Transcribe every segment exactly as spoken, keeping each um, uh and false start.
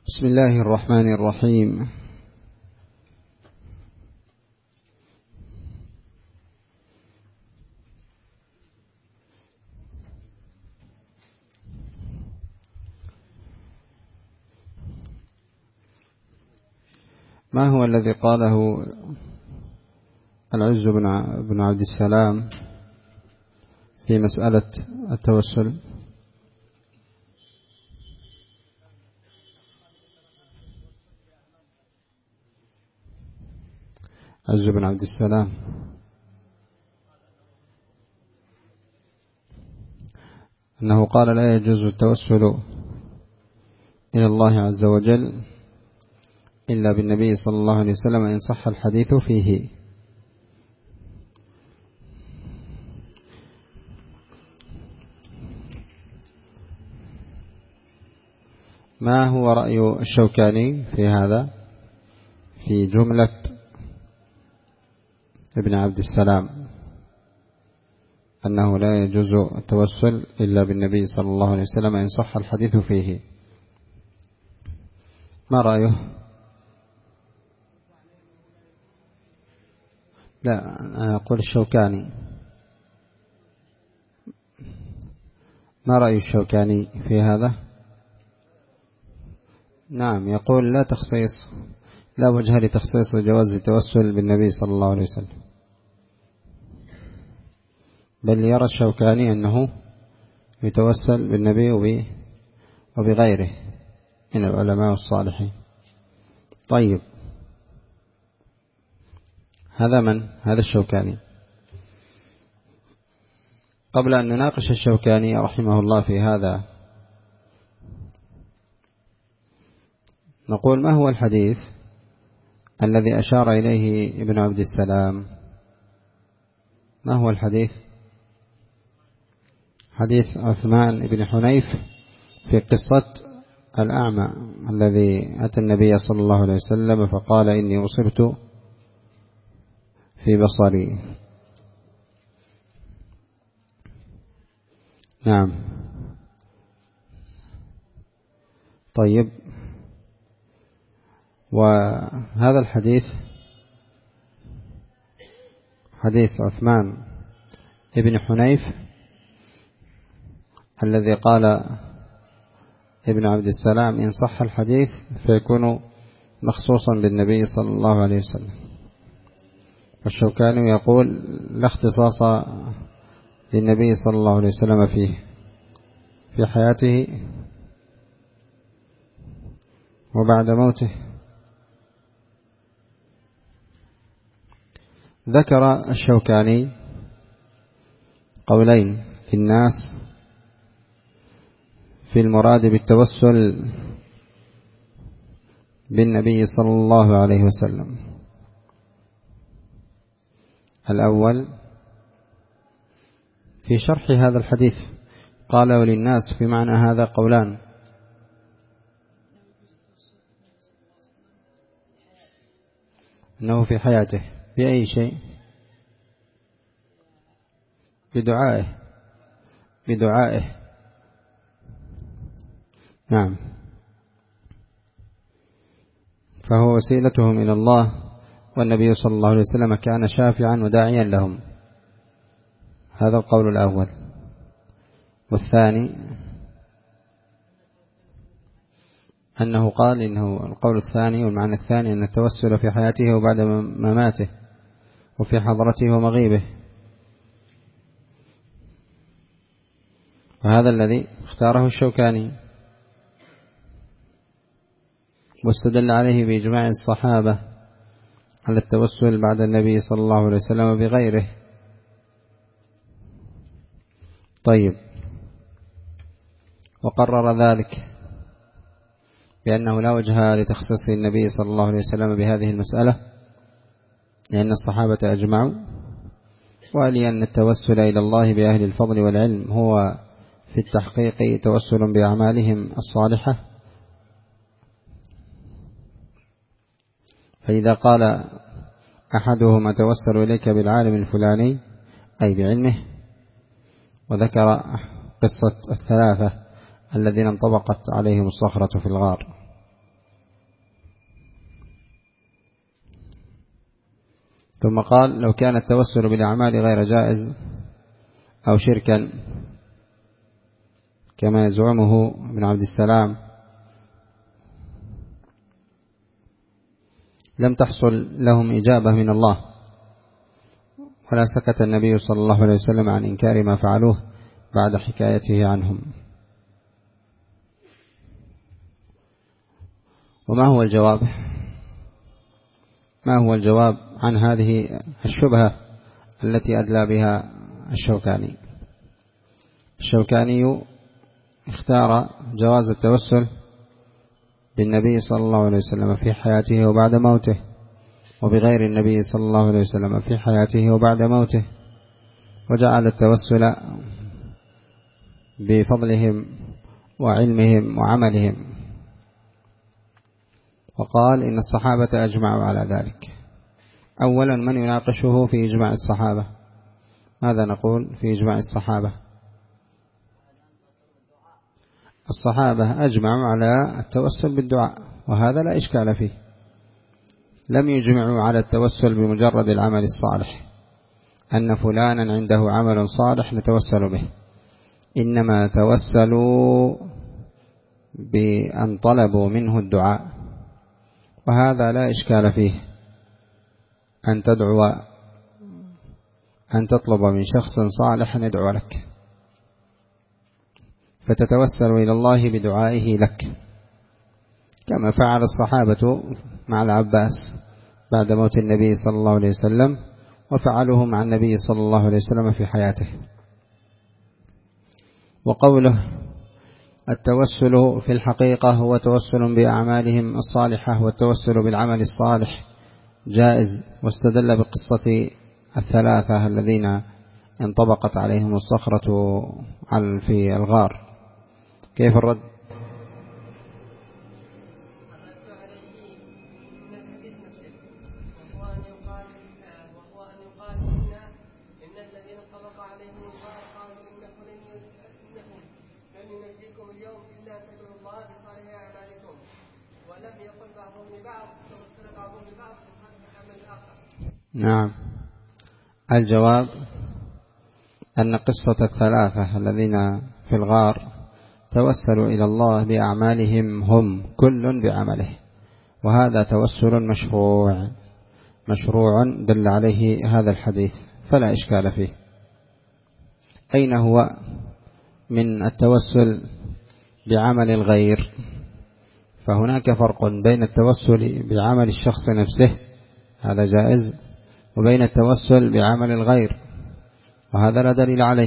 بسم الله الرحمن الرحيم. ما هو الذي قاله العز بن عبد السلام في مسألة التوسل؟ عز بن عبد السلام أنه قال لا يجوز التوسل إلى الله عز وجل إلا بالنبي صلى الله عليه وسلم إن صح الحديث فيه. ما هو رأي الشوكاني في هذا في جملة ابن عبد السلام أنه لا يجوز التوسل إلا بالنبي صلى الله عليه وسلم إن صح الحديث فيه؟ ما رأيه؟ لا، أنا أقول الشوكاني. ما رأي الشوكاني في هذا؟ نعم، يقول لا تخصيص، لا وجه لتخصيص جواز التوسل بالنبي صلى الله عليه وسلم، بل يرى الشوكاني أنه يتوسل بالنبي وبغيره من العلماء الصالحين. طيب، هذا من؟ هذا الشوكاني. قبل أن نناقش الشوكاني رحمه الله في هذا، نقول ما هو الحديث الذي أشار إليه ابن عبد السلام؟ ما هو الحديث؟ حديث عثمان بن حنيف في قصة الأعمى الذي أتى النبي صلى الله عليه وسلم فقال إني أصبت في بصري. نعم. طيب، وهذا الحديث حديث عثمان بن حنيف الذي قال ابن عبد السلام إن صح الحديث فيكون مخصوصا بالنبي صلى الله عليه وسلم، والشوكاني يقول لا اختصاص للنبي صلى الله عليه وسلم فيه في حياته وبعد موته. ذكر الشوكاني قولين في الناس في المراد بالتوسل بالنبي صلى الله عليه وسلم. الأول في شرح هذا الحديث قال وللناس في معنى هذا قولان: أنه في حياته بأي شيء؟ بدعائه بدعائه نعم، فهو وسيلتهم إلى الله، والنبي صلى الله عليه وسلم كان شافعا وداعيا لهم. هذا القول الأول. والثاني أنه قال إنه القول الثاني والمعنى الثاني أن التوسل في حياته وبعد مماته وفي حضرته ومغيبه، وهذا الذي اختاره الشوكاني، واستدل عليه بإجماع الصحابة على التوسل بعد النبي صلى الله عليه وسلم بغيره. طيب، وقرر ذلك بأنه لا وجه لتخصيص النبي صلى الله عليه وسلم بهذه المسألة لأن الصحابة أجمعوا، ولأن التوسل إلى الله بأهل الفضل والعلم هو في التحقيق توسل بأعمالهم الصالحة. فإذا قال أحدهم أتوسل إليك بالعالم الفلاني أي بعلمه، وذكر قصة الثلاثة الذين انطبقت عليهم الصخرة في الغار، ثم قال لو كان التوسل بالأعمال غير جائز أو شركا كما يزعمه ابن عبد السلام لم تحصل لهم إجابة من الله، ولا سكت النبي صلى الله عليه وسلم عن إنكار ما فعلوه بعد حكايته عنهم. وما هو الجواب؟ ما هو الجواب عن هذه الشبهة التي أدلى بها الشوكاني؟ الشوكاني اختار جواز التوسل بالنبي صلى الله عليه وسلم في حياته وبعد موته، وبغير النبي صلى الله عليه وسلم في حياته وبعد موته، وجعل التوسل بفضلهم وعلمهم وعملهم، وقال إن الصحابة أجمعوا على ذلك. أولا من يناقشه في إجماع الصحابة؟ ماذا نقول في إجماع الصحابة؟ الصحابة أجمعوا على التوسل بالدعاء، وهذا لا إشكال فيه. لم يجمعوا على التوسل بمجرد العمل الصالح، أن فلانا عنده عمل صالح نتوسل به، إنما توسلوا بأن طلبوا منه الدعاء، وهذا لا إشكال فيه، أن تدعو أن تطلب من شخص صالح أن يدعو لك، فتتوسل إلى الله بدعائه لك، كما فعل الصحابة مع العباس بعد موت النبي صلى الله عليه وسلم، وفعلوه مع النبي صلى الله عليه وسلم في حياته. وقوله التوسل في الحقيقة هو توسل بأعمالهم الصالحة، والتوسل بالعمل الصالح جائز، واستدل بقصة الثلاثة الذين انطبقت عليهم الصخرة في الغار. كيف الرد؟ نعم، الجواب أن قصة الثلاثة الذين في الغار توسلوا إلى الله بأعمالهم هم كل بعمله، وهذا توسل مشروع مشروع دل عليه هذا الحديث، فلا إشكال فيه. أين هو من التوسل بعمل الغير؟ فهناك فرق بين التوسل بعمل الشخص نفسه، هذا جائز، وبين التوسل بعمل الغير، وهذا لا دليل عليه.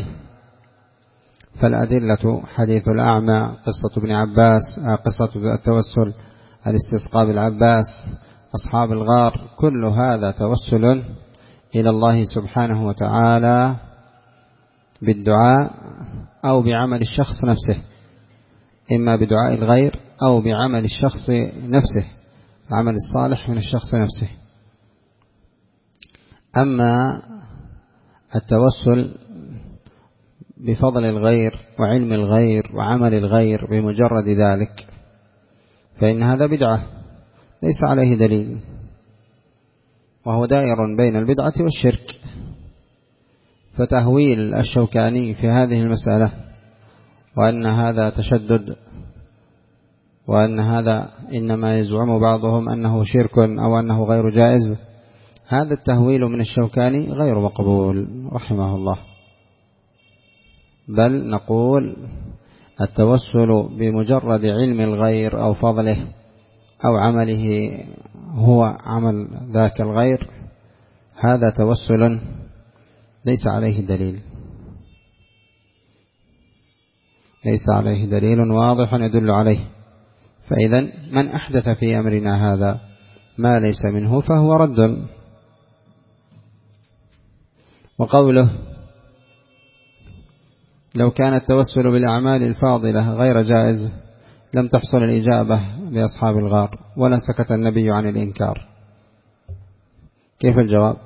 فالأدلة حديث الأعمى، قصة ابن عباس، قصة التوسل الاستسقاء بالعباس، أصحاب الغار، كل هذا توسل إلى الله سبحانه وتعالى بالدعاء أو بعمل الشخص نفسه، إما بدعاء الغير أو بعمل الشخص نفسه، العمل الصالح من الشخص نفسه. أما التوسل بفضل الغير وعلم الغير وعمل الغير بمجرد ذلك فإن هذا بدعة ليس عليه دليل، وهو دائر بين البدعة والشرك. فتهويل الشوكاني في هذه المسألة وأن هذا تشدد، وأن هذا إنما يزعم بعضهم أنه شرك أو أنه غير جائز، هذا التهويل من الشوكاني غير مقبول رحمه الله. بل نقول التوسل بمجرد علم الغير أو فضله أو عمله هو عمل ذاك الغير، هذا توسل ليس عليه دليل، ليس عليه دليل واضح يدل عليه. فإذا من أحدث في أمرنا هذا ما ليس منه فهو رد. وقوله لو كان التوسل بالأعمال الفاضلة غير جائز لم تحصل الإجابة لأصحاب الغار ولا سكت النبي عن الإنكار. كيف الجواب؟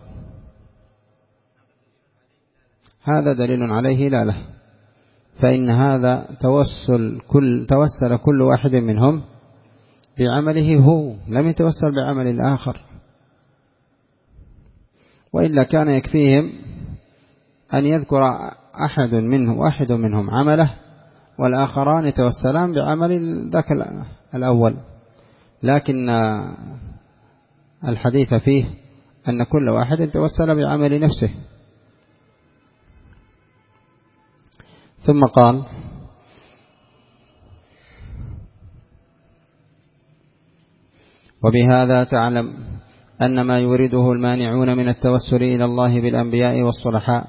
هذا دليل عليه لا له، فإن هذا توسل كل توسل كل واحد منهم بعمله هو، لم يتوسل بعمل الآخر. وإلا كان يكفيهم أن يذكر أحد منهم واحد منهم عمله والآخران يتوسلان بعمل ذاك الأول، لكن الحديث فيه أن كل واحد توسل بعمل نفسه. ثم قال: وبهذا تعلم أن ما يورده المانعون من التوسل إلى الله بالأنبياء والصلحاء،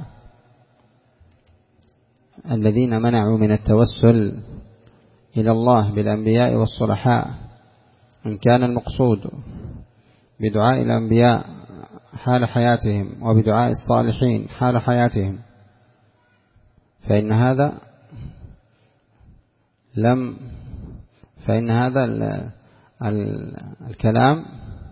الذين منعوا من التوسل إلى الله بالأنبياء والصلحاء، إن كان المقصود بدعاء الأنبياء حال حياتهم وبدعاء الصالحين حال حياتهم، فإن هذا لم فإن هذا الكلام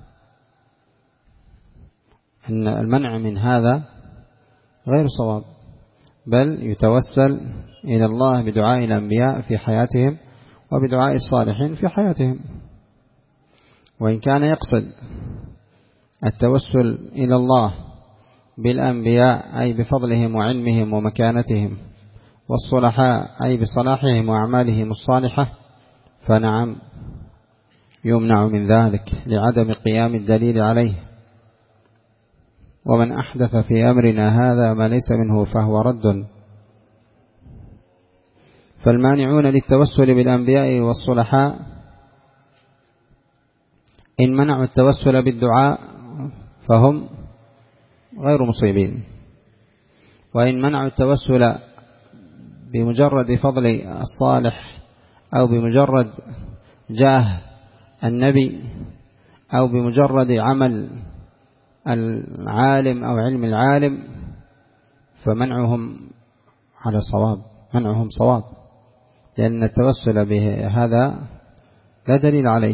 أن المنع من هذا غير صواب، بل يتوسل إلى الله بدعاء الأنبياء في حياتهم وبدعاء الصالحين في حياتهم. وإن كان يقصد التوسل إلى الله بالأنبياء أي بفضلهم وعلمهم ومكانتهم، والصلحاء أي بصلاحهم وأعمالهم الصالحة، فنعم يمنع من ذلك لعدم قيام الدليل عليه. ومن أحدث في أمرنا هذا ما ليس منه فهو رد. فالمانعون للتوسل بالأنبياء والصلحاء إن منعوا التوسل بالدعاء فهم غير مصيبين، وإن منعوا التوسل بمجرد فضل الصالح أو بمجرد جاه النبي أو بمجرد عمل العالم أو علم العالم، فمنعهم على صواب، منعهم صواب، لأن التوسل بهذا لا دليل عليه.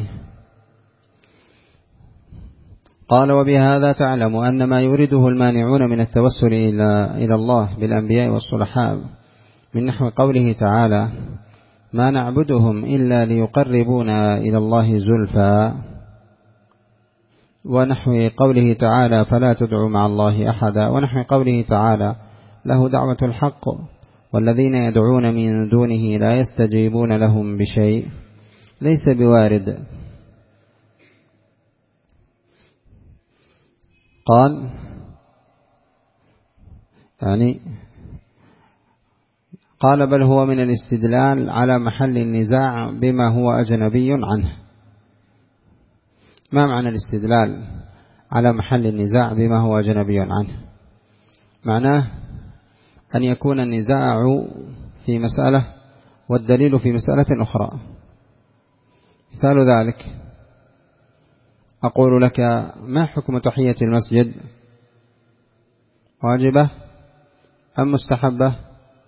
قال: وبهذا تعلم أن ما يورده المانعون من التوسل إلى الله بالأنبياء والصلحاء من نحو قوله تعالى: ما نعبدهم إلا ليقربونا إلى الله زلفى، ونحو قوله تعالى: فلا تدعوا مع الله أحدا، ونحو قوله تعالى: له دعوة الحق والذين يدعون من دونه لا يستجيبون لهم بشيء، ليس بوارد. قال يعني قال بل هو من الاستدلال على محل النزاع بما هو أجنبي عنه. ما معنى الاستدلال على محل النزاع بما هو أجنبي عنه؟ معناه أن يكون النزاع في مسألة والدليل في مسألة أخرى. مثال ذلك: أقول لك: ما حكم تحية المسجد؟ واجبة أم مستحبة؟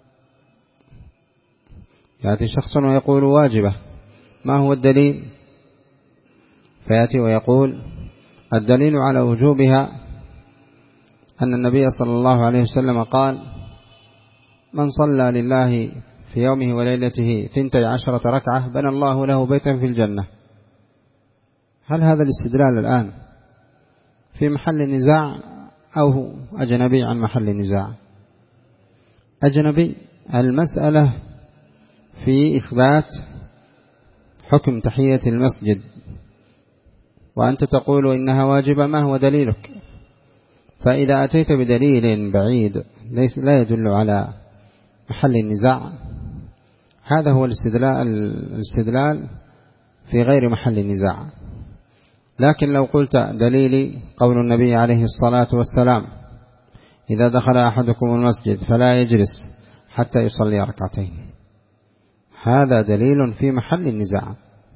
يأتي شخص ويقول واجبة، ما هو الدليل؟ فيأتي ويقول: الدليل على وجوبها أن النبي صلى الله عليه وسلم قال: من صلى لله في يومه وليلته ثنتي عشرة ركعة بنى الله له بيتا في الجنة. هل هذا الاستدلال الآن في محل النزاع أو أجنبي عن محل النزاع؟ أجنبي. المسألة في إثبات حكم تحية المسجد، وأنت تقول إنها واجبة، ما هو دليلك؟ فإذا أتيت بدليل بعيد ليس لا يدل على محل النزاع، هذا هو الاستدلال, الاستدلال في غير محل النزاع. لكن لو قلت دليلي قول النبي عليه الصلاة والسلام: إذا دخل أحدكم المسجد فلا يجلس حتى يصلي ركعتين، هذا دليل في محل النزاع.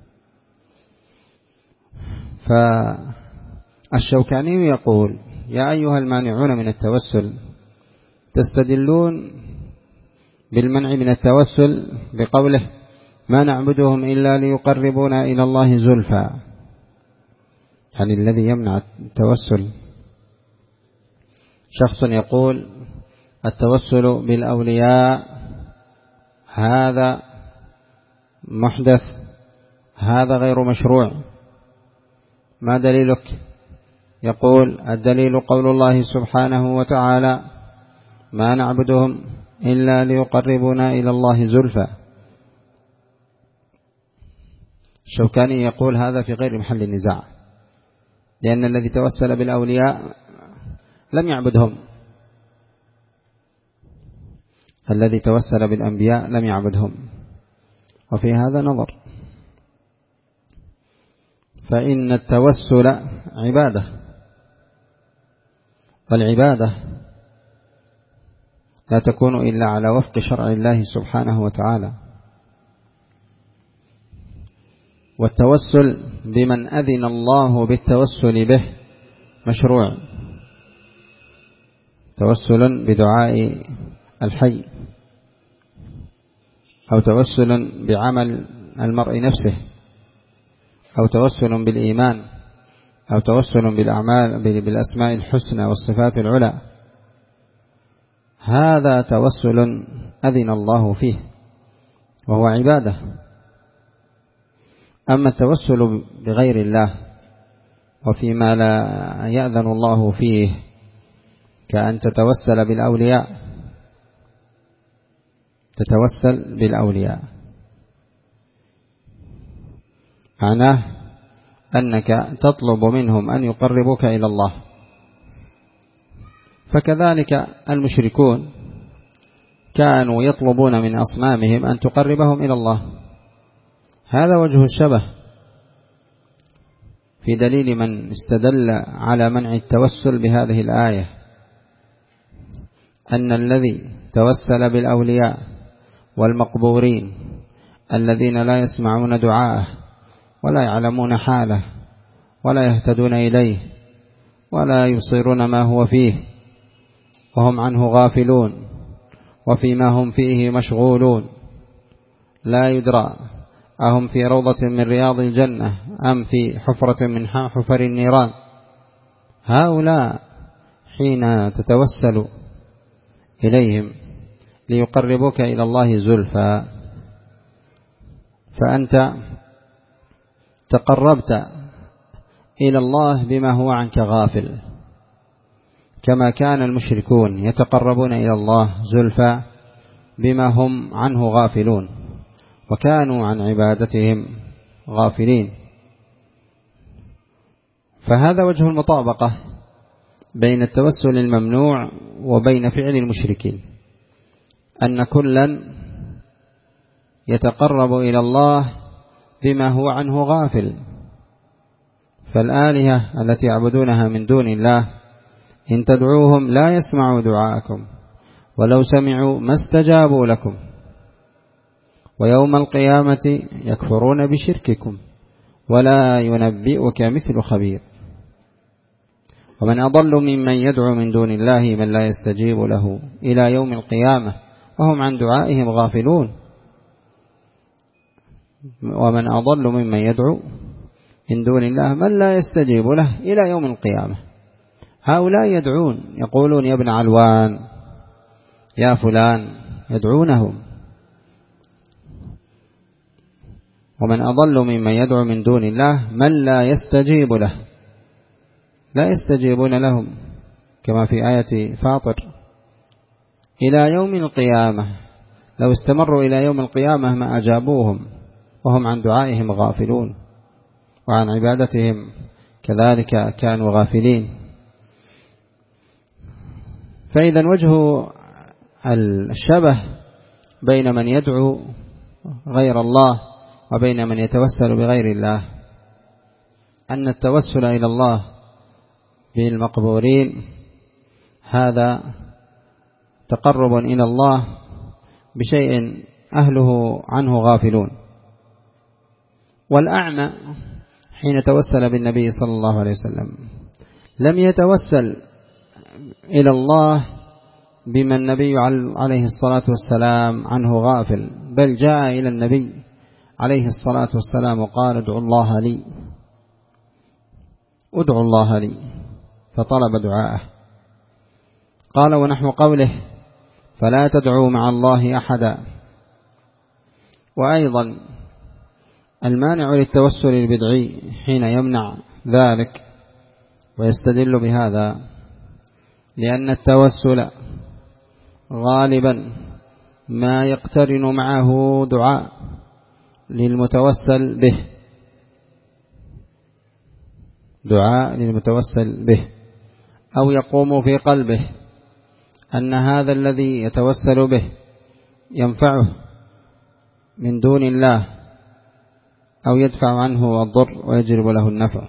فالشوكاني يقول: يا أيها المانعون من التوسل، تستدلون بالمنع من التوسل بقوله: ما نعبدهم إلا ليقربونا إلى الله زلفى، يعني الذي يمنع التوسل. شخص يقول: التوسل بالأولياء هذا محدث، هذا غير مشروع، ما دليلك؟ يقول: الدليل قول الله سبحانه وتعالى: ما نعبدهم إلا ليقربونا إلى الله زلفى. الشوكاني يقول هذا في غير محل النزاع، لأن الذي توسل بالأولياء لم يعبدهم، الذي توسل بالأنبياء لم يعبدهم، وفي هذا نظر، فإن التوسل عبادة، والعبادة لا تكون إلا على وفق شرع الله سبحانه وتعالى. والتوسل بمن أذن الله بالتوسل به مشروع، توسل بدعاء الحي، أو توسل بعمل المرء نفسه، أو توسل بالإيمان، أو توسل بالأعمال بالأسماء الحسنى والصفات العلى، هذا توسل أذن الله فيه وهو عبادة. أما التوسل بغير الله وفيما لا يأذن الله فيه، كأن تتوسل بالأولياء، تتوسل بالأولياء معناه أنك تطلب منهم أن يقربوك إلى الله. فكذلك المشركون كانوا يطلبون من أصنامهم أن تقربهم إلى الله، هذا وجه الشبه في دليل من استدل على منع التوسل بهذه الآية، أن الذي توسل بالأولياء والمقبورين الذين لا يسمعون دعاءه ولا يعلمون حاله ولا يهتدون إليه ولا يبصرون ما هو فيه، وهم عنه غافلون وفيما هم فيه مشغولون، لا يدرى أهم في روضة من رياض الجنة أم في حفرة من حفر النيران. هؤلاء حين تتوسل إليهم ليقربوك إلى الله زلفى، فأنت تقربت إلى الله بما هو عنك غافل، كما كان المشركون يتقربون إلى الله زلفى بما هم عنه غافلون، وكانوا عن عبادتهم غافلين. فهذا وجه المطابقة بين التوسل الممنوع وبين فعل المشركين، أن كلا يتقرب إلى الله بما هو عنه غافل. فالآلهة التي يعبدونها من دون الله إن تدعوهم لا يسمعوا دعاءكم، ولو سمعوا ما استجابوا لكم، ويوم القيامة يكفرون بشرككم ولا ينبئك مثل خبير. ومن أضل ممن يدعو من دون الله من لا يستجيب له إلى يوم القيامة وهم عن دعائهم غافلون. ومن أضل ممن يدعو من دون الله من لا يستجيب له إلى يوم القيامة. هؤلاء يدعون، يقولون يا ابن علوان يا فلان، يدعونهم. ومن أضل ممن يدعو من دون الله من لا يستجيب له، لا يستجيبون لهم كما في آية فاطر إلى يوم القيامة. لو استمروا إلى يوم القيامة ما أجابوهم وهم عن دعائهم غافلون، وعن عبادتهم كذلك كانوا غافلين. فإذا وجه الشبه بين من يدعو غير الله وبين من يتوسل بغير الله أن التوسل إلى الله بالمقبورين هذا تقرب إلى الله بشيء أهله عنه غافلون. والأعمى حين توسل بالنبي صلى الله عليه وسلم لم يتوسل إلى الله بما النبي عليه الصلاة والسلام عنه غافل، بل جاء إلى النبي عليه الصلاة والسلام وقال ادعوا الله لي، ادعوا الله لي، فطلب دعاءه. قال ونحو قوله فلا تدعوا مع الله أحدا. وأيضا المانع للتوسل البدعي حين يمنع ذلك ويستدل بهذا لأن التوسل غالبا ما يقترن معه دعاء للمتوسل به، دعاء للمتوسل به، أو يقوم في قلبه أن هذا الذي يتوسل به ينفعه من دون الله أو يدفع عنه الضر ويجلب له النفع.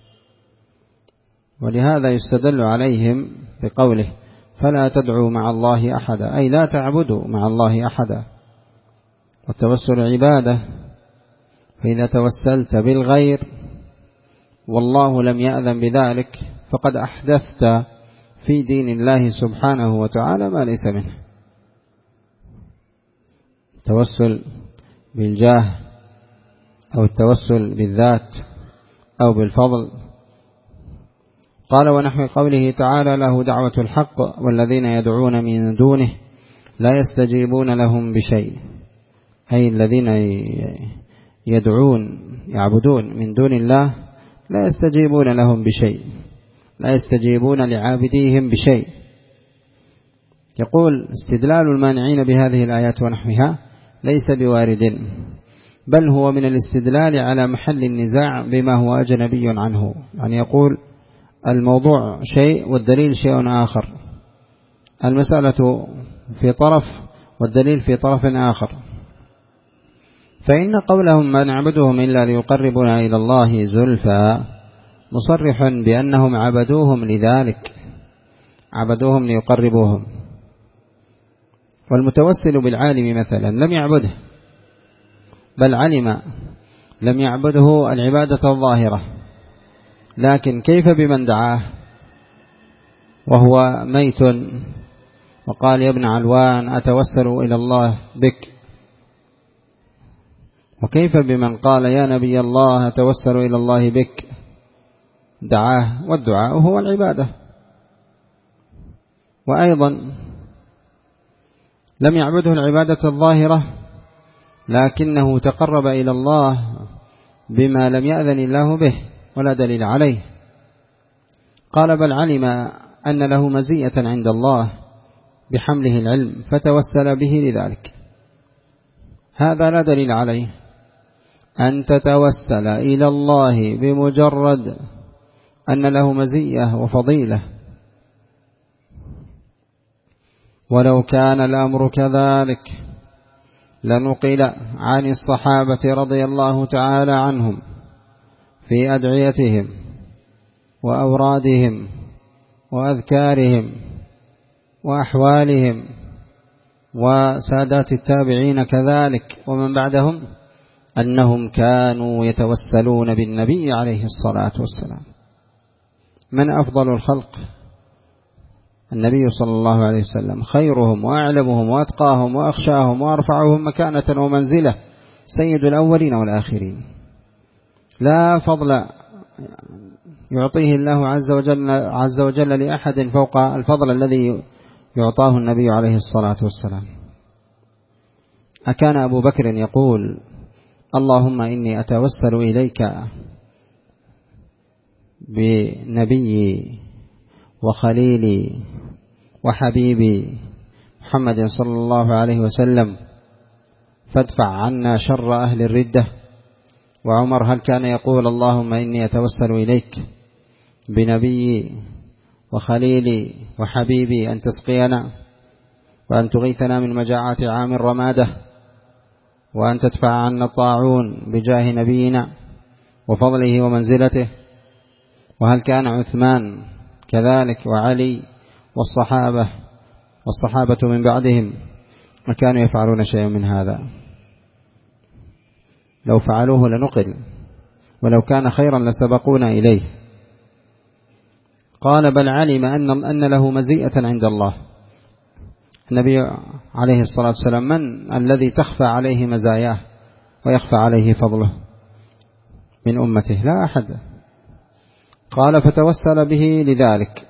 ولهذا يستدل عليهم بقوله فلا تدعوا مع الله أحدا، أي لا تعبدوا مع الله أحدا. والتوسل عبادة، فإذا توسلت بالغير والله لم يأذن بذلك فقد أحدثت في دين الله سبحانه وتعالى ما ليس منه. التوسل بالجاه أو التوسل بالذات أو بالفضل. قال ونحو قوله تعالى له دعوة الحق والذين يدعون من دونه لا يستجيبون لهم بشيء، أي الذين يدعون يعبدون من دون الله لا يستجيبون لهم بشيء، لا يستجيبون لعابديهم بشيء. يقول استدلال المانعين بهذه الآيات ونحوها ليس بوارد، بل هو من الاستدلال على محل النزاع بما هو أجنبي عنه. يعني يقول الموضوع شيء والدليل شيء آخر، المسألة في طرف والدليل في طرف آخر. فإن قولهم ما نعبدهم إلا ليقربنا إلى الله زلفى مصرح بأنهم عبدوهم لذلك، عبدوهم ليقربوهم. والمتوسل بالعالم مثلا لم يعبده بل علم، لم يعبده العبادة الظاهرة، لكن كيف بمن دعاه وهو ميت وقال يا ابن علوان أتوسل إلى الله بك، وكيف بمن قال يا نبي الله أتوسل إلى الله بك، دعاه، والدعاء هو العبادة. وأيضا لم يعبده العبادة الظاهرة لكنه تقرب إلى الله بما لم يأذن الله به ولا دليل عليه. قال بل علم أن له مزية عند الله بحمله العلم فتوسل به لذلك. هذا لا دليل عليه. أن تتوسل إلى الله بمجرد أن له مزية وفضيلة، ولو كان الأمر كذلك لنقل عن الصحابة رضي الله تعالى عنهم في أدعيتهم وأورادهم وأذكارهم وأحوالهم، وسادات التابعين كذلك ومن بعدهم، أنهم كانوا يتوسلون بالنبي عليه الصلاة والسلام. من أفضل الخلق؟ النبي صلى الله عليه وسلم، خيرهم وأعلمهم وأتقاهم وأخشاهم وأرفعهم مكانة ومنزلة، سيد الأولين والآخرين. لا فضل يعطيه الله عز وجل, عز وجل لأحد فوق الفضل الذي يعطاه النبي عليه الصلاة والسلام. أكان أبو بكر يقول اللهم إني أتوسل إليك بنبي وخليلي وحبيبي محمد صلى الله عليه وسلم فادفع عنا شر أهل الردة؟ وعمر هل كان يقول اللهم إني أتوسل إليك بنبي وخليلي وحبيبي أن تسقينا وأن تغيثنا من مجاعات عام الرمادة وأن تدفع عنا الطاعون بجاه نبينا وفضله ومنزلته؟ وهل كان عثمان كذلك وعلي والصحابة والصحابة من بعدهم ما كانوا يفعلون شيئا من هذا؟ لو فعلوه لنقل، ولو كان خيرا لسبقونا إليه. قال بل علم أن, أن له مزيئة عند الله. النبي عليه الصلاة والسلام من الذي تخفى عليه مزاياه ويخفى عليه فضله من أمته؟ لا أحد. قال فتوسل به لذلك.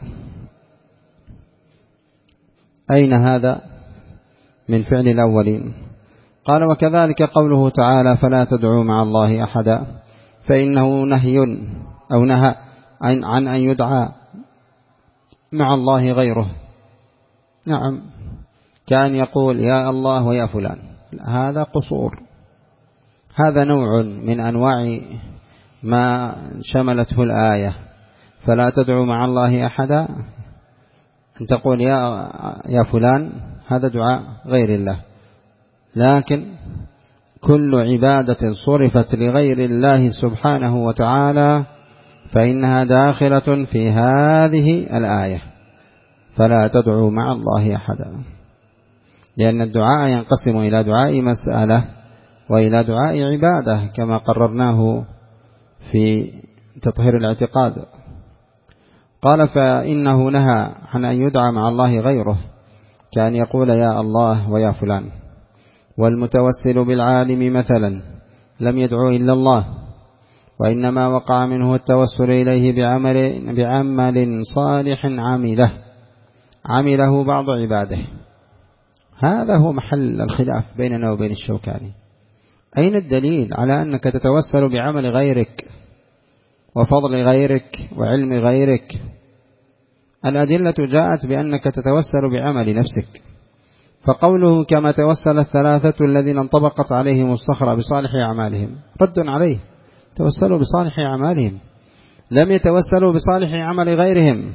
أين هذا من فعل الأولين؟ قال وكذلك قوله تعالى فلا تدعوا مع الله أحدا، فإنه نهي أو نهى عن أن يدعى مع الله غيره. نعم، كان يقول يا الله ويا فلان، هذا قصور، هذا نوع من أنواع ما شملته الآية. فلا تدعو مع الله أحدا، أن تقول يا يا فلان، هذا دعاء غير الله. لكن كل عبادة صرفت لغير الله سبحانه وتعالى فإنها داخلة في هذه الآية، فلا تدعو مع الله أحدا، لأن الدعاء ينقسم إلى دعاء مسألة وإلى دعاء عبادة كما قررناه في تطهير الاعتقاد. قال فإنه نهى عن أن يدعى مع الله غيره، كأن يقول يا الله ويا فلان. والمتوسل بالعالم مثلا لم يدعو إلا الله، وإنما وقع منه التوسل إليه بعمل, بعمل صالح عمله عمله بعض عباده. هذا هو محل الخلاف بيننا وبين الشوكاني. أين الدليل على أنك تتوسل بعمل غيرك وفضل غيرك وعلم غيرك؟ الأدلة جاءت بأنك تتوسل بعمل نفسك. فقوله كما توسل الثلاثة الذين انطبقت عليهم الصخرة بصالح أعمالهم، رد عليه، توسلوا بصالح أعمالهم، لم يتوسلوا بصالح عمل غيرهم.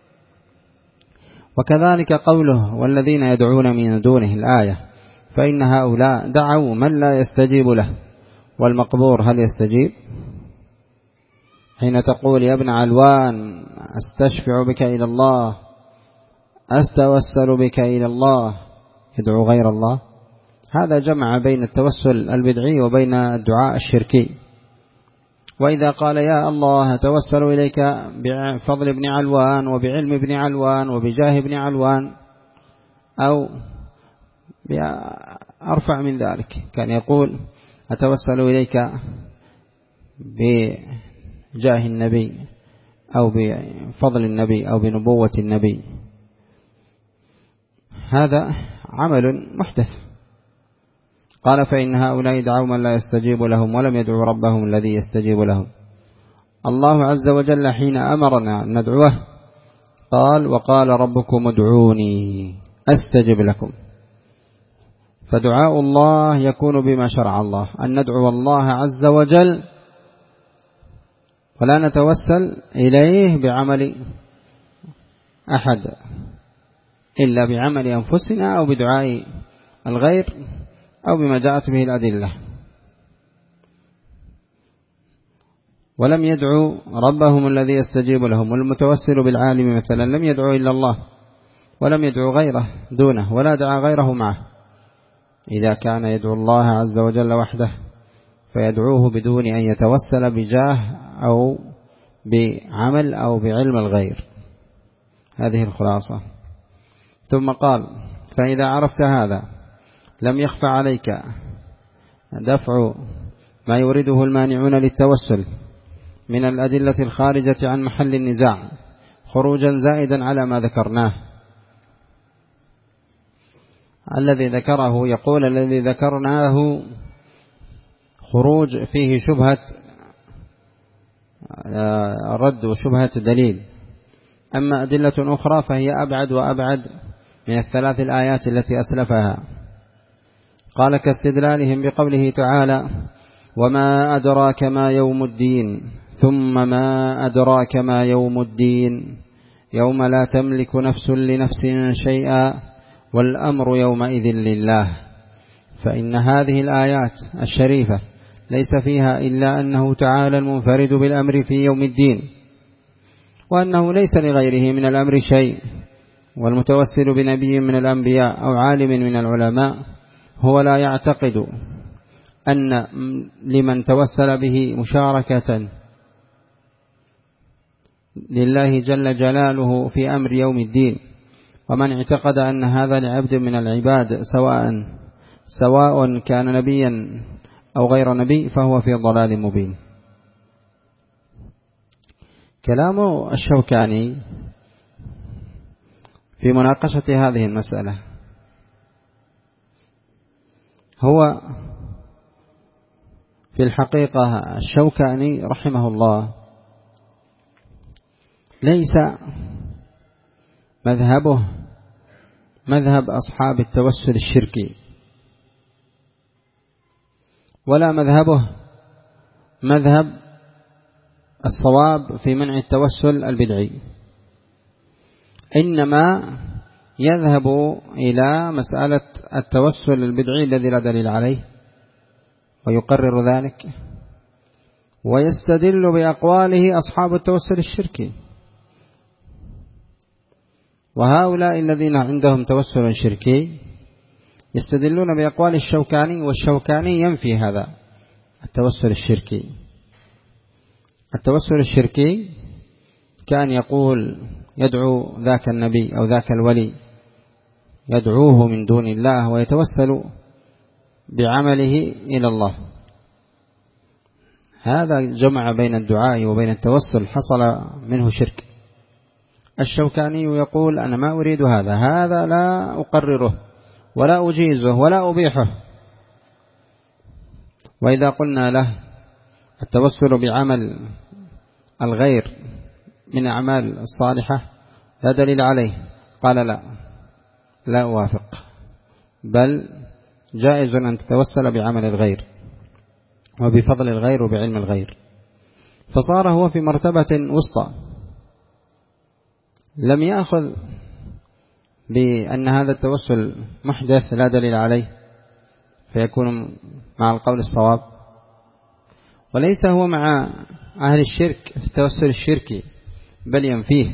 وكذلك قوله والذين يدعون من دونه الآية، فإن هؤلاء دعوا من لا يستجيب له. والمقبور هل يستجيب؟ حين تقول يا ابن علوان أستشفع بك إلى الله، أستوسل بك إلى الله، يدعو غير الله. هذا جمع بين التوسل البدعي وبين الدعاء الشركي. وإذا قال يا الله توسل إليك بفضل ابن علوان وبعلم ابن علوان وبجاه ابن علوان، أو أرفع من ذلك، كان يقول أتوسل إليك بجاه النبي أو بفضل النبي أو بنبوة النبي، هذا عمل محدث. قال فإن هؤلاء دعوا من لا يستجيب لهم ولم يدعوا ربهم الذي يستجيب لهم. الله عز وجل حين أمرنا أن ندعوه قال وقال ربكم ادعوني أستجب لكم. فدعاء الله يكون بما شرع الله، أن ندعو الله عز وجل ولا نتوسل إليه بعمل أحد إلا بعمل أنفسنا أو بدعاء الغير أو بما جاءت به الأدلة. ولم يدعوا ربهم الذي يستجيب لهم. والمتوسل بالعالم مثلا لم يدعو إلا الله ولم يدعو غيره دونه ولا دعا غيره معه. إذا كان يدعو الله عز وجل وحده فيدعوه بدون أن يتوسل بجاه أو بعمل أو بعلم الغير. هذه الخلاصة. ثم قال فإذا عرفت هذا لم يخف عليك دفع ما يريده المانعون للتوسل من الأدلة الخارجة عن محل النزاع خروجا زائدا على ما ذكرناه. الذي ذكره يقول الذي ذكرناه خروج فيه شبهة رد وشبهة دليل. أما أدلة أخرى فهي أبعد وأبعد من الثلاث الآيات التي أسلفها. قال كاستدلالهم بقوله تعالى وما أدراك ما يوم الدين، ثم ما أدراك ما يوم الدين يوم لا تملك نفس لنفس شيئا والأمر يومئذ لله. فإن هذه الآيات الشريفة ليس فيها إلا أنه تعالى المنفرد بالأمر في يوم الدين، وأنه ليس لغيره من الأمر شيء. والمتوسل بنبي من الأنبياء أو عالم من العلماء هو لا يعتقد أن لمن توسل به مشاركة لله جل جلاله في أمر يوم الدين. ومن اعتقد أن هذا لعبد من العباد سواء سواء كان نبيا أو غير نبي فهو في ضلال مبين. كلام الشوكاني في مناقشة هذه المسألة هو في الحقيقة الشوكاني رحمه الله ليس مذهبه مذهب أصحاب التوسل الشركي، ولا مذهبه مذهب الصواب في منع التوسل البدعي، إنما يذهب إلى مسألة التوسل البدعي الذي لا دليل عليه ويقرر ذلك، ويستدل بأقواله أصحاب التوسل الشركي. وهؤلاء الذين عندهم توسل شركي يستدلون بأقوال الشوكاني، والشوكاني ينفي هذا التوسل الشركي. التوسل الشركي كان يقول يدعو ذاك النبي أو ذاك الولي، يدعوه من دون الله ويتوسل بعمله إلى الله. هذا جمع بين الدعاء وبين التوسل، حصل منه شرك. الشوكاني يقول أنا ما أريد هذا، هذا لا أقرره ولا أجيزه ولا أبيحه. وإذا قلنا له التوسل بعمل الغير من أعمال الصالحة لا دليل عليه، قال لا لا أوافق، بل جائز أن تتوسل بعمل الغير وبفضل الغير وبعلم الغير. فصار هو في مرتبة وسطى، لم يأخذ بأن هذا التوسل محدث لا دليل عليه فيكون مع القول الصواب، وليس هو مع أهل الشرك في التوسل الشركي بل ينفيه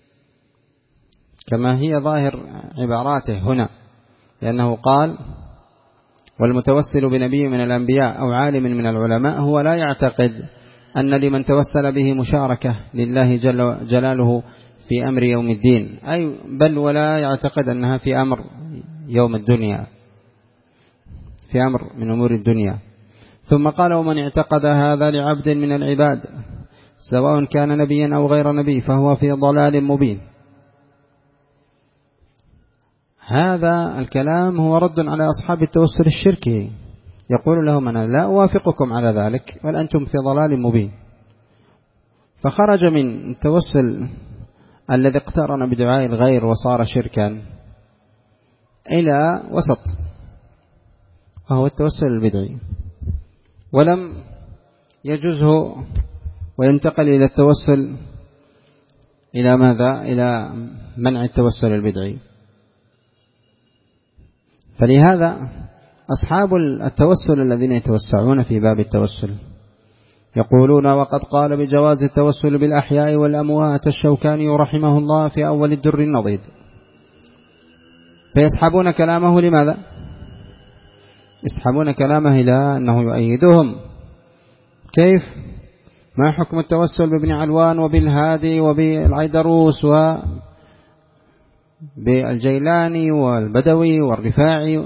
كما هي ظاهر عباراته هنا، لأنه قال والمتوسل بنبي من الأنبياء أو عالم من العلماء هو لا يعتقد أن لمن توسل به مشاركة لله جل جلاله في أمر يوم الدين، أي بل ولا يعتقد أنها في أمر يوم الدنيا، في أمر من أمور الدنيا. ثم قال ومن اعتقد هذا لعبد من العباد سواء كان نبيا أو غير نبي فهو في ضلال مبين. هذا الكلام هو رد على أصحاب التوسل الشركي، يقول لهم أنا لا أوافقكم على ذلك بل أنتم في ضلال مبين. فخرج من التوسل الذي اقترن بدعاء الغير وصار شركا إلى وسط، وهو التوسل البدعي، ولم يجوزه وينتقل إلى التوسل إلى ماذا؟ إلى منع التوسل البدعي. فلهذا أصحاب التوسل الذين يتوسعون في باب التوسل يقولون وقد قال بجواز التوسل بالأحياء والأموات الشوكاني رحمه الله في أول الدر النضيد، فيسحبون كلامه. لماذا؟ يسحبون كلامه إلى أنه يؤيدهم. كيف؟ ما حكم التوسل بابن علوان وبالهادي وبالعيدروس وبالجيلاني والبدوي والرفاعي؟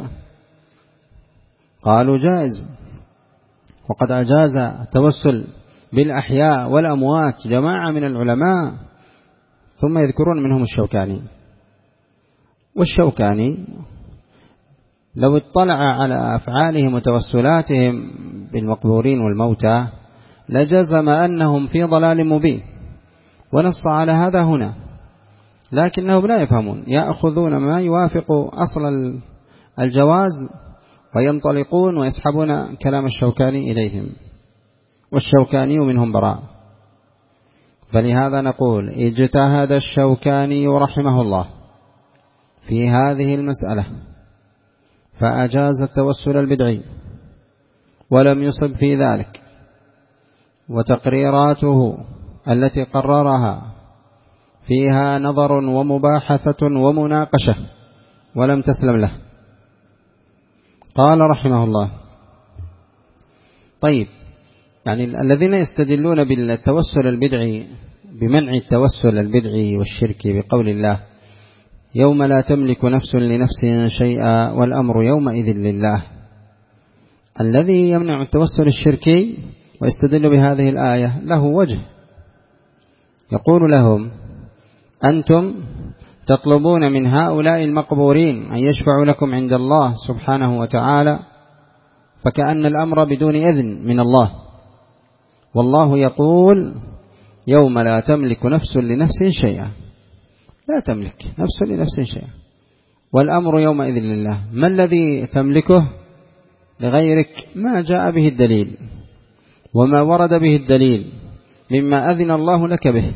قالوا جائز، وقد أجاز التوسل بالأحياء والأموات جماعة من العلماء، ثم يذكرون منهم الشوكاني. والشوكاني لو اطلع على أفعالهم وتوسلاتهم بالمقبورين والموتى لجزم أنهم في ضلال مبين، ونص على هذا هنا، لكنهم لا يفهمون، يأخذون ما يوافق أصل الجواز وينطلقون ويسحبون كلام الشوكاني إليهم، والشوكاني منهم براء. فلهذا نقول اجتهد الشوكاني رحمه الله في هذه المسألة فأجاز التوسل البدعي ولم يصب في ذلك، وتقريراته التي قررها فيها نظر ومباحثة ومناقشة ولم تسلم له. قال رحمه الله طيب، يعني الذين يستدلون بالتوسل البدعي بمنع التوسل البدعي والشركي بقول الله يوم لا تملك نفس لنفس شيئا والأمر يومئذ لله، الذي يمنع التوسل الشركي ويستدل بهذه الآية له وجه، يقول لهم أنتم تطلبون من هؤلاء المقبورين أن يشفعوا لكم عند الله سبحانه وتعالى، فكأن الأمر بدون إذن من الله، والله يقول يوم لا تملك نفس لنفس شيئا، لا تملك نفس لنفس شيئا، والأمر يومئذ لله. ما الذي تملكه لغيرك؟ ما جاء به الدليل وما ورد به الدليل مما أذن الله لك به.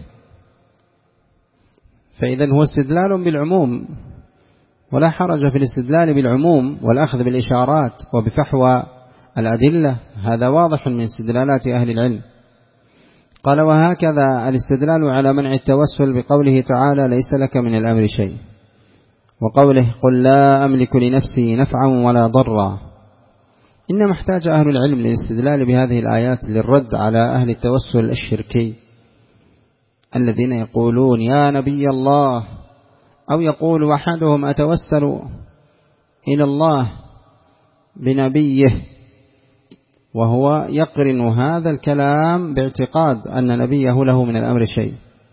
فإذا هو استدلال بالعموم، ولا حرج في الاستدلال بالعموم والأخذ بالإشارات وبفحوى الأدلة، هذا واضح من استدلالات أهل العلم. قال: وهكذا الاستدلال على منع التوسل بقوله تعالى: ليس لك من الأمر شيء، وقوله: قل لا أملك لنفسي نفعا ولا ضرا. إنما احتاج أهل العلم للاستدلال بهذه الآيات للرد على أهل التوسل الشركي الذين يقولون يا نبي الله، أو يقول أحدهم أتوسل إلى الله بنبيه، وهو يقرن هذا الكلام باعتقاد أن نبيه له من الأمر شيء،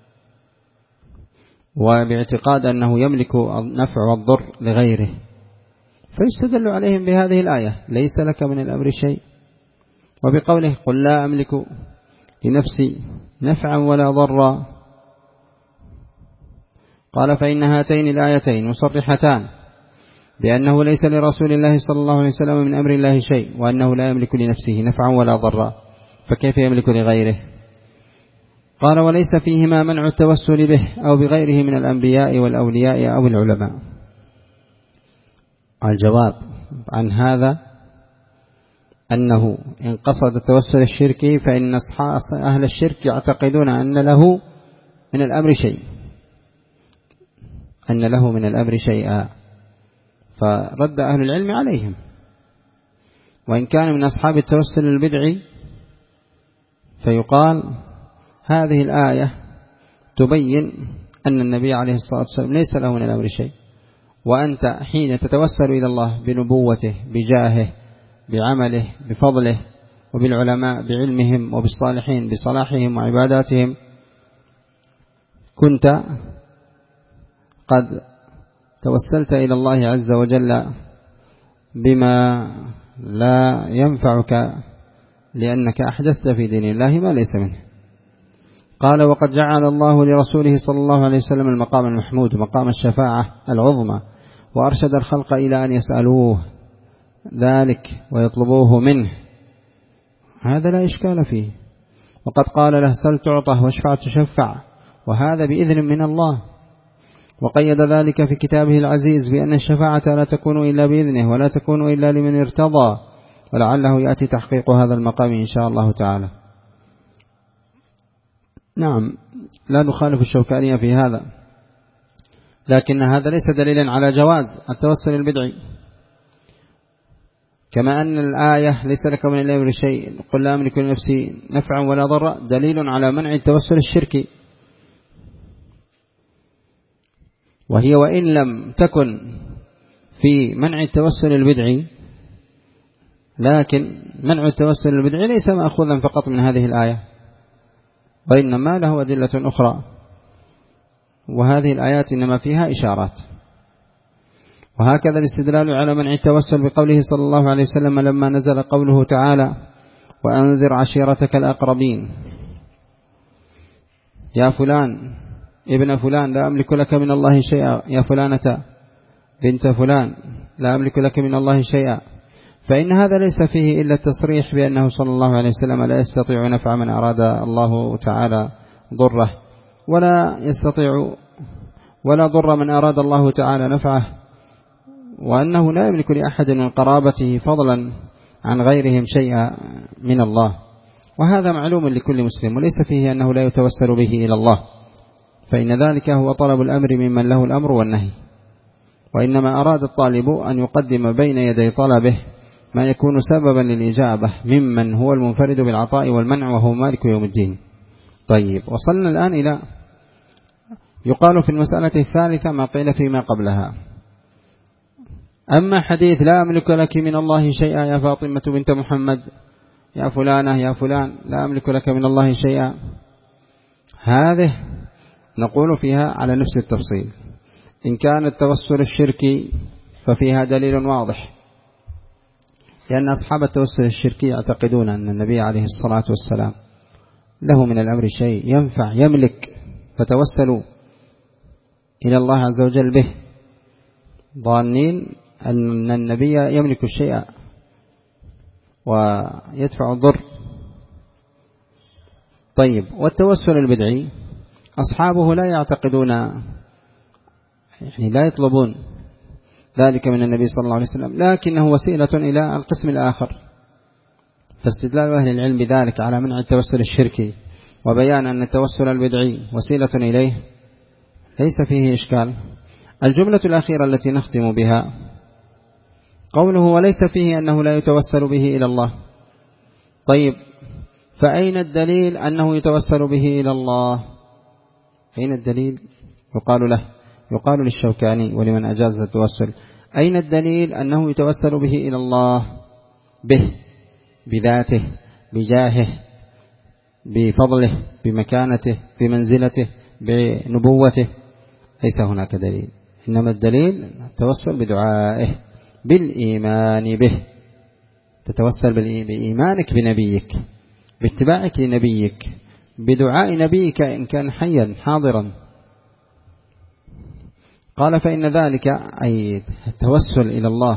وباعتقاد أنه يملك النفع والضر لغيره، فيستدل عليهم بهذه الآية: ليس لك من الأمر شيء، وبقوله: قل لا أملك لنفسي نفعا ولا ضرا. قال: فإن هاتين الآيتين مصرحتان بأنه ليس لرسول الله صلى الله عليه وسلم من أمر الله شيء، وأنه لا يملك لنفسه نفعا ولا ضرا، فكيف يملك لغيره؟ قال: وليس فيهما منع التوسل به أو بغيره من الأنبياء والأولياء أو العلماء. الجواب عن هذا أنه إن قصد التوسل الشركي فإن أهل الشرك يعتقدون أن له من الأمر شيء، أن له من الأمر شيئا، فرد أهل العلم عليهم. وإن كان من أصحاب التوسل البدعي فيقال: هذه الآية تبين أن النبي عليه الصلاة والسلام ليس له من الأمر شيء، وأنت حين تتوسل إلى الله بنبوته بجاهه بعمله بفضله وبالعلماء بعلمهم وبالصالحين بصلاحهم وعباداتهم، كنت قد توسلت إلى الله عز وجل بما لا ينفعك، لأنك أحدثت في دين الله ما ليس منه. قال: وقد جعل الله لرسوله صلى الله عليه وسلم المقام المحمود مقام الشفاعة العظمى، وأرشد الخلق إلى أن يسألوه ذلك ويطلبوه منه، هذا لا إشكال فيه. وقد قال له: سل تعطى واشفع تشفع، وهذا بإذن من الله. وقيد ذلك في كتابه العزيز بأن الشفاعة لا تكون إلا بإذنه ولا تكون إلا لمن ارتضى، ولعله يأتي تحقيق هذا المقام إن شاء الله تعالى. نعم، لا نخالف الشوكانية في هذا، لكن هذا ليس دليلا على جواز التوسل البدعي، كما أن الآية ليس لك من الأمر شيء قل لا أملك لنفسي نفعا ولا ضرا دليل على منع التوسل الشركي، وهي وإن لم تكن في منع التوسل البدعي، لكن منع التوسل البدعي ليس مأخوذا فقط من هذه الآية، وإنما له أدلة أخرى، وهذه الآيات إنما فيها إشارات. وهكذا الاستدلال على منع التوسل بقوله صلى الله عليه وسلم لما نزل قوله تعالى: وأنذر عشيرتك الأقربين، يا فلان ابن فلان لا أملك لك من الله شيئا، يا فلانة بنت فلان لا أملك لك من الله شيئا، فإن هذا ليس فيه إلا التصريح بأنه صلى الله عليه وسلم لا يستطيع نفع من أراد الله تعالى ضره، ولا يستطيع ولا ضر من أراد الله تعالى نفعه، وأنه لا يملك لأحد من قرابته فضلا عن غيرهم شيئا من الله. وهذا معلوم لكل مسلم، وليس فيه أنه لا يتوسل به إلى الله، فإن ذلك هو طلب الأمر ممن له الأمر والنهي، وإنما أراد الطالب أن يقدم بين يدي طلبه ما يكون سببا للإجابة ممن هو المنفرد بالعطاء والمنع وهو مالك يوم الدين. طيب، وصلنا الآن إلى يقال في المسألة الثالثة ما قيل فيما قبلها. أما حديث لا أملك لك من الله شيئا يا فاطمة بنت محمد، يا فلانة يا فلان لا أملك لك من الله شيئا، هذه نقول فيها على نفس التفصيل. إن كان التوسل الشركي ففيها دليل واضح، لأن أصحاب التوسل الشركي يعتقدون أن النبي عليه الصلاة والسلام له من الأمر شيء ينفع يملك، فتوسلوا إلى الله عز وجل به ظانين أن النبي يملك الشيء ويدفع الضر. طيب، والتوسل البدعي أصحابه لا يعتقدون، يعني لا يطلبون ذلك من النبي صلى الله عليه وسلم، لكنه وسيلة إلى القسم الآخر. فاستدلال أهل العلم بذلك على منع التوسل الشركي وبيان أن التوسل البدعي وسيلة إليه ليس فيه إشكال. الجملة الأخيرة التي نختم بها قوله وليس فيه أنه لا يتوسل به إلى الله. طيب، فأين الدليل أنه يتوسل به إلى الله؟ أين الدليل؟ يقال له يقال للشوكاني ولمن أجاز التوسل: أين الدليل أنه يتوسل به إلى الله به، بذاته، بجاهه، بفضله، بمكانته، بمنزلته، بنبوته؟ ليس هناك دليل، إنما الدليل التوسل بدعائه، بالإيمان به. تتوسل بإيمانك بنبيك، باتباعك لنبيك، بدعاء نبيك إن كان حيا حاضرا. قال: فإن ذلك أي التوسل إلى الله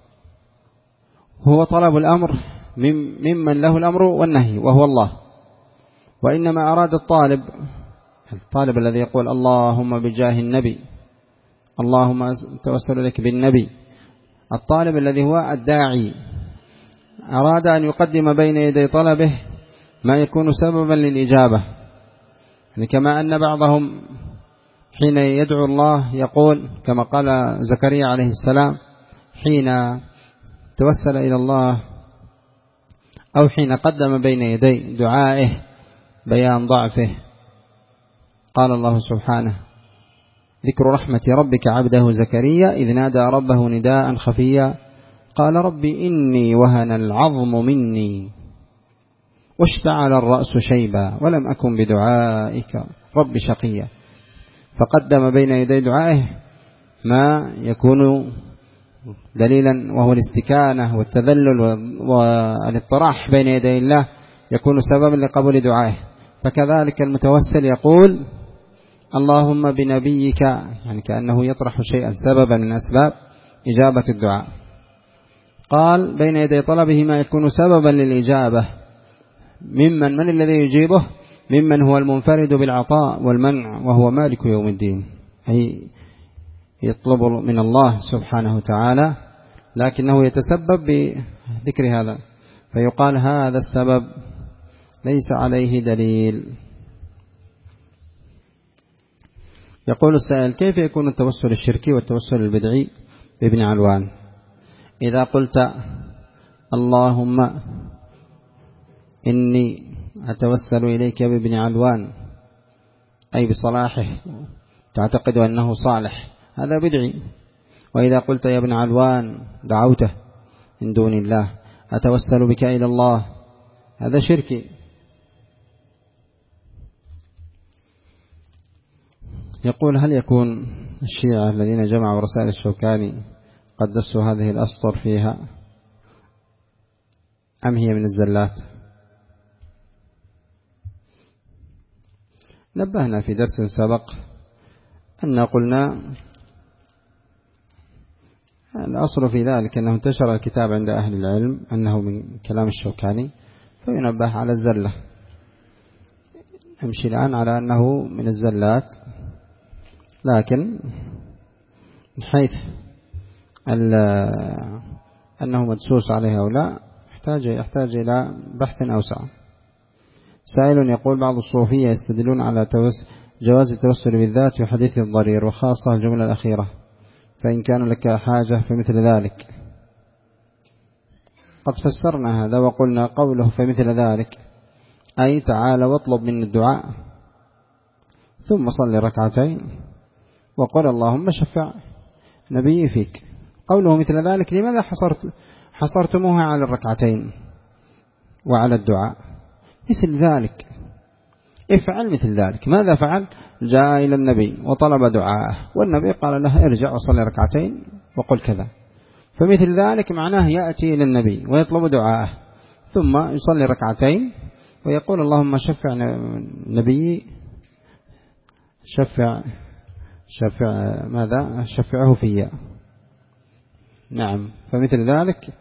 هو طلب الأمر ممن له الأمر والنهي وهو الله. وإنما أراد الطالب الطالب الذي يقول اللهم بجاه النبي، اللهم توسل لك بالنبي، الطالب الذي هو الداعي أراد أن يقدم بين يدي طلبه ما يكون سببا للإجابة. يعني كما أن بعضهم حين يدعو الله يقول كما قال زكريا عليه السلام حين توسل إلى الله أو حين قدم بين يدي دعائه بيان ضعفه، قال الله سبحانه: ذكر رحمة ربك عبده زكريا إذ نادى ربه نداء خفيا قال رب إني وهن العظم مني واشتعل الرأس شيبا ولم أكن بدعائك رب شقيا. فقدم بين يدي دعائه ما يكون دليلا وهو الاستكانة والتذلل والاطراح بين يدي الله، يكون سببا لقبول دعائه. فكذلك المتوسل يقول اللهم بنبيك، يعني كأنه يطرح شيئا سببا من أسباب إجابة الدعاء. قال بين يدي طلبه ما يكون سببا للإجابة، ممن من الذي يجيبه؟ ممن هو المنفرد بالعطاء والمنع وهو مالك يوم الدين، أي يطلب من الله سبحانه وتعالى لكنه يتسبب بذكر هذا، فيقال هذا السبب ليس عليه دليل. يقول السائل: كيف يكون التوسل الشركي والتوسل البدعي بابن علوان؟ إذا قلت اللهم إني أتوسل إليك بابن علوان أي بصلاحه، تعتقد أنه صالح، هذا بدعي. وإذا قلت يا ابن علوان دعوته من دون الله أتوسل بك إلى الله، هذا شركي. يقول: هل يكون الشيعة الذين جمعوا رسائل الشوكاني قد دسوا هذه الأسطر فيها أم هي من الزلات؟ نبهنا في درس سبق أن قلنا الأصل في ذلك أنه انتشر الكتاب عند أهل العلم أنه من كلام الشوكاني فينبه على الزلة. نمشي الآن على أنه من الزلات، لكن من حيث أنه مدسوس عليه أو لا يحتاج, يحتاج إلى بحث أوسع. سائل يقول: بعض الصوفية يستدلون على جواز التوسل بالذات في حديث الضرير وخاصة الجملة الأخيرة، فإن كان لك حاجة فمثل ذلك. قد فسرنا هذا وقلنا قوله فمثل ذلك أي تعالى واطلب من الدعاء ثم صل ركعتين وقل اللهم شفع نبي فيك. قوله مثل ذلك لماذا حصرت حصرتموها على الركعتين وعلى الدعاء؟ مثل ذلك افعل مثل ذلك. ماذا فعل؟ جاء إلى النبي وطلب دعاءه والنبي قال له ارجع وصلي ركعتين وقل كذا. فمثل ذلك معناه يأتي إلى النبي ويطلب دعاءه ثم يصلي ركعتين ويقول اللهم شفع نبي شفع شفع ماذا شفعه فيا. نعم، فمثل ذلك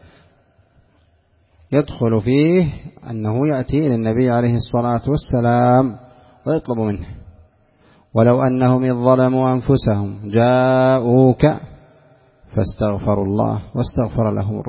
يدخل فيه أنه يأتي إلى النبي عليه الصلاة والسلام ويطلب منه. ولو أنهم إذ ظلموا أنفسهم جاءوك فاستغفروا الله واستغفر لهم